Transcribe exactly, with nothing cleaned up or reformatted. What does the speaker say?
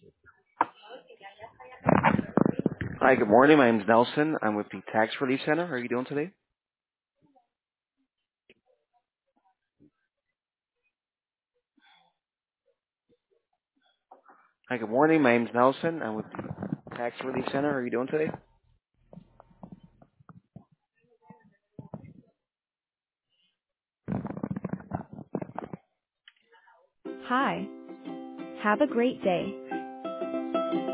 Hi, good morning. My name is Nelson. I'm with the Tax Relief Center. How are you doing today? Hi, good morning. My name is Nelson. I'm with the Tax Relief Center. How are you doing today? Hi. Have a great day.